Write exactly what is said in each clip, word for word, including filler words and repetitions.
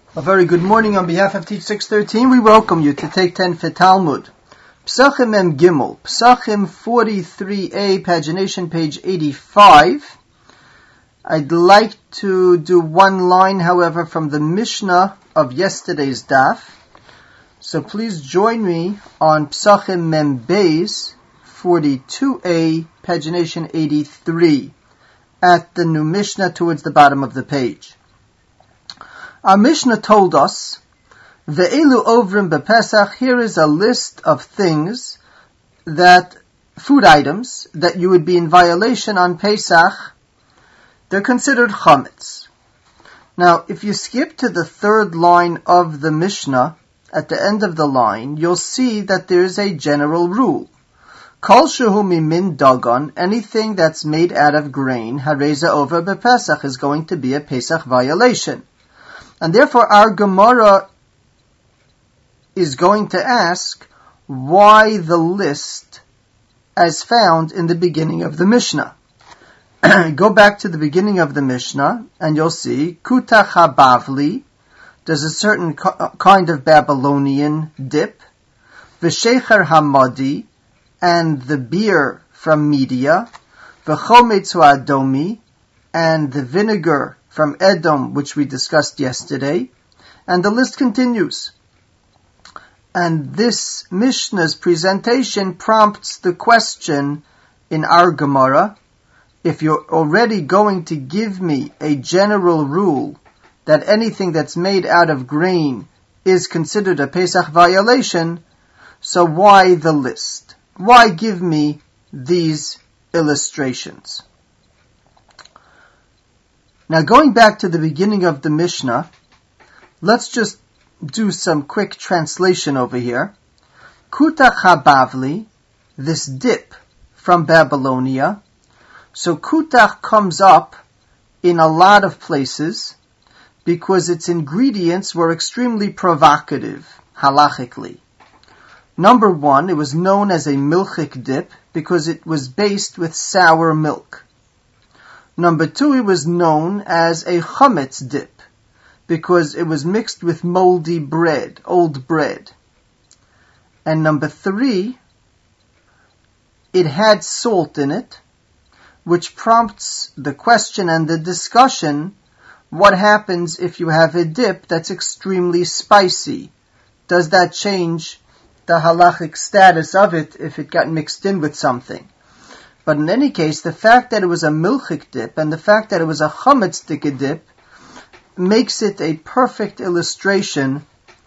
A very good morning on behalf of Teach six thirteen. We welcome you to Take ten for Talmud. Pesachim Mem Gimel, Pesachim forty-three A, pagination page eighty-five. I'd like to do one line, however, from the Mishnah of yesterday's daf. So please join me on Pesachim Mem Beis, forty-two A, pagination eighty-three, at the new Mishnah towards the bottom of the page. Our Mishnah told us, Ve'elu ovrim bepesach, here is a list of things that, food items, that you would be in violation on Pesach. They're considered chametz. Now, if you skip to the third line of the Mishnah, at the end of the line, you'll see that there's a general rule. Kol shehu mimin dagon, anything that's made out of grain, hareza over bepesach, is going to be a Pesach violation. And therefore our Gemara is going to ask why the list as found in the beginning of the Mishnah. Go back to the beginning of the Mishnah and you'll see Kutach HaBavli, there's a certain co- kind of Babylonian dip, V'Shecher HaMadi, and the beer from Media, V'Chometz HaAdomi, and the vinegar from Edom, which we discussed yesterday, and the list continues. And this Mishnah's presentation prompts the question in our Gemara, if you're already going to give me a general rule that anything that's made out of grain is considered a Pesach violation, so why the list? Why give me these illustrations? Now, going back to the beginning of the Mishnah, let's just do some quick translation over here. Kutach HaBavli, this dip from Babylonia. So Kutach comes up in a lot of places because its ingredients were extremely provocative, halachically. Number one, it was known as a milchik dip because it was based with sour milk. Number two, it was known as a chametz dip because it was mixed with moldy bread, old bread. And number three, it had salt in it, which prompts the question and the discussion, what happens if you have a dip that's extremely spicy? Does that change the halachic status of it if it got mixed in with something? But in any case, the fact that it was a milchik dip and the fact that it was a chametz dip makes it a perfect illustration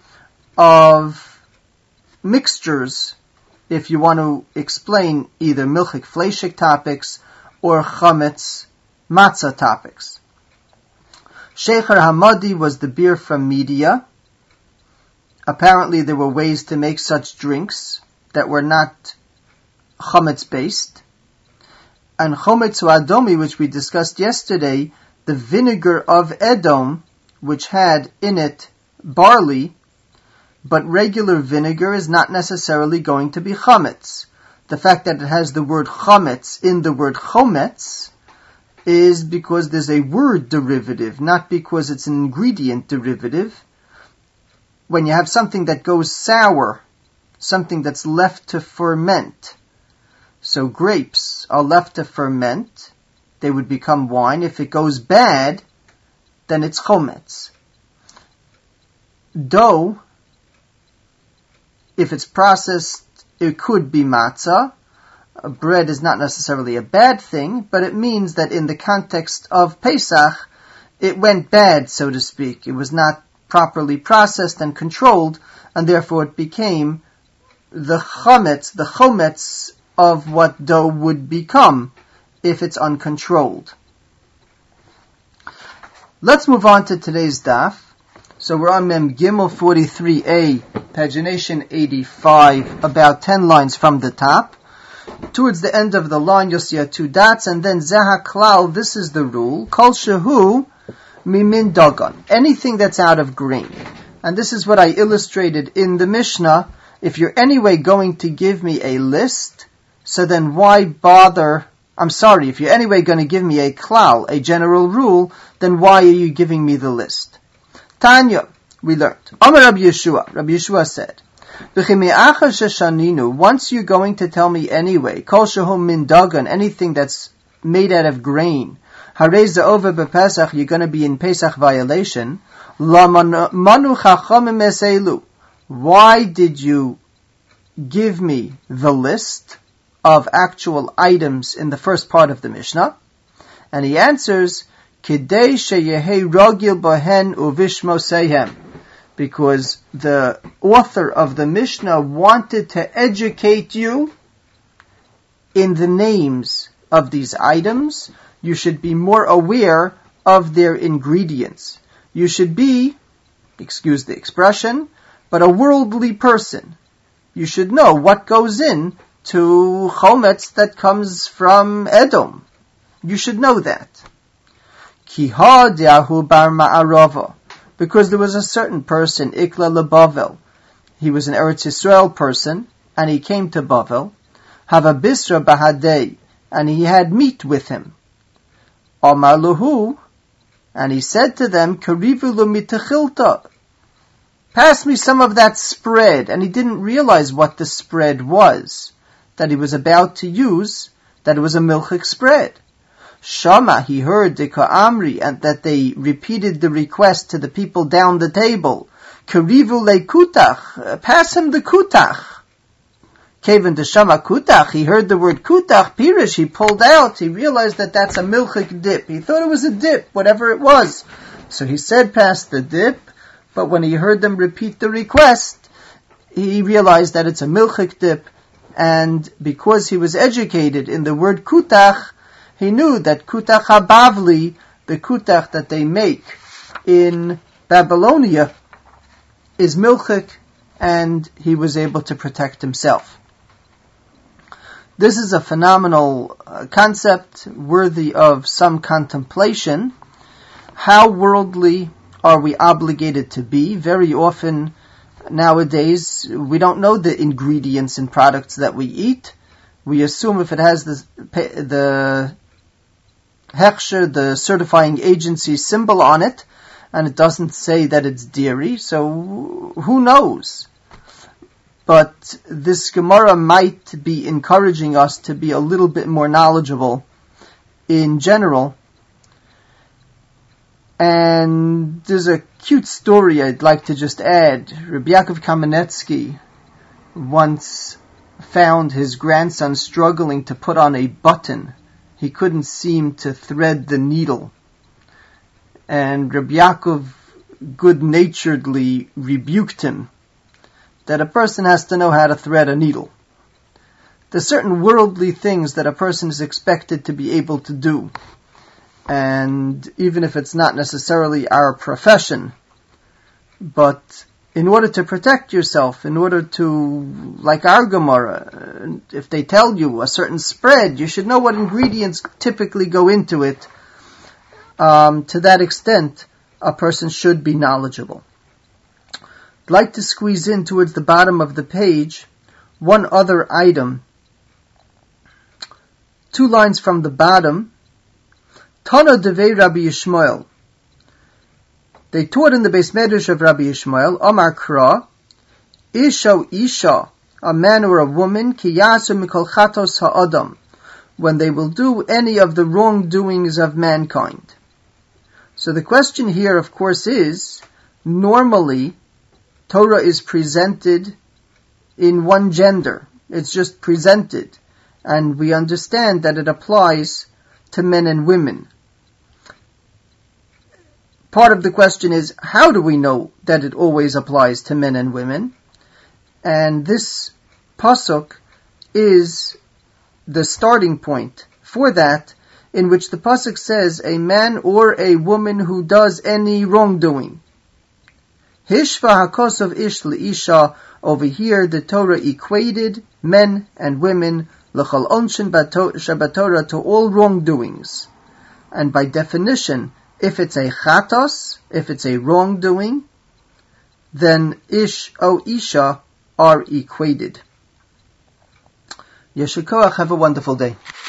of mixtures if you want to explain either milchik fleishik topics or chametz matzah topics. Shecher Hamadi was the beer from Media. Apparently there were ways to make such drinks that were not chametz based. And Chometz HaAdomi, which we discussed yesterday, the vinegar of Edom, which had in it barley, but regular vinegar is not necessarily going to be chametz. The fact that it has the word chametz in the word chometz is because there's a word derivative, not because it's an ingredient derivative. When you have something that goes sour, something that's left to ferment, so grapes are left to ferment, they would become wine. If it goes bad, then it's chometz. Dough, if it's processed, it could be matzah. Bread is not necessarily a bad thing, but it means that in the context of Pesach, it went bad, so to speak. It was not properly processed and controlled, and therefore it became the chametz, the chometz of what dough would become if it's uncontrolled. Let's move on to today's daf. So we're on Mem Gimel forty-three A, pagination eighty-five, about ten lines from the top. Towards the end of the line, you'll see two dots, and then Zeha Klal, this is the rule, Kol shehu mimin dagon, anything that's out of grain. And this is what I illustrated in the Mishnah. If you're anyway going to give me a list, so then why bother, I'm sorry, if you're anyway going to give me a klal, a general rule, then why are you giving me the list? Tanya, we learned. Amar Rabbi Yeshua, Rabbi Yeshua said, once you're going to tell me anyway, kol shehum min dagan, anything that's made out of grain, harei za'ova b'Pesach, you're going to be in Pesach violation. La manu chachamim eselu. Why did you give me the list of actual items in the first part of the Mishnah? And he answers, Kidei sheyehei rogil bohen uvishmosehem. Because the author of the Mishnah wanted to educate you in the names of these items. You should be more aware of their ingredients. You should be, excuse the expression, but a worldly person. You should know what goes in to chometz that comes from Edom. You should know that. Kiha de'ahu bar ma'arava. Because there was a certain person, Ikla leBavel. He was an Eretz Yisrael person, and he came to Bavel. Hava bisra bahadei, and he had meat with him. Amar luhu, and he said to them, Karivu lo mitachilta. Pass me some of that spread. And he didn't realize what the spread was that he was about to use, that it was a milchik spread. Shama, he heard Dika Amri, and that they repeated the request to the people down the table. Karivu le kutach, pass him the kutach. Kevin de Shama kutach, he heard the word kutach, pirish, he pulled out, he realized that that's a milchik dip. He thought it was a dip, whatever it was. So he said pass the dip, but when he heard them repeat the request, he realized that it's a milchik dip, and because he was educated in the word kutach, he knew that kutach habavli, the kutach that they make in Babylonia, is milchik, and he was able to protect himself. This is a phenomenal uh, concept worthy of some contemplation. How worldly are we obligated to be? Very often nowadays we don't know the ingredients in products that we eat. We assume if it has the, the Hechsher, the certifying agency symbol on it, and it doesn't say that it's dairy, so who knows? But this Gemara might be encouraging us to be a little bit more knowledgeable in general. And there's a cute story I'd like to just add. Rabbi Yaakov Kamenetsky once found his grandson struggling to put on a button. He couldn't seem to thread the needle. And Rabbi Yaakov good-naturedly rebuked him that a person has to know how to thread a needle. There's certain worldly things that a person is expected to be able to do. And even if it's not necessarily our profession, but in order to protect yourself, in order to, like our Gemara, if they tell you a certain spread, you should know what ingredients typically go into it. Um, to that extent, a person should be knowledgeable. I'd like to squeeze in towards the bottom of the page one other item. Two lines from the bottom. Tana devei Rabbi Yishmael. They taught in the Beis Medrash of Rabbi Yishmael, Amar Kra, Isha Isha, a man or a woman, ki yasu mikol chatos ha'adam, when they will do any of the wrongdoings of mankind. So the question here, of course, is, normally, Torah is presented in one gender. It's just presented. And we understand that it applies to men and women. Part of the question is, how do we know that it always applies to men and women? And this pasuk is the starting point for that, in which the pasuk says, a man or a woman who does any wrongdoing. Hishva hakosov ish leisha, over here the Torah equated men and women, l'chol onshin shabatorah, to all wrongdoings. And by definition, if it's a chatos, if it's a wrongdoing, then ish o isha are equated. Yeshua, have a wonderful day.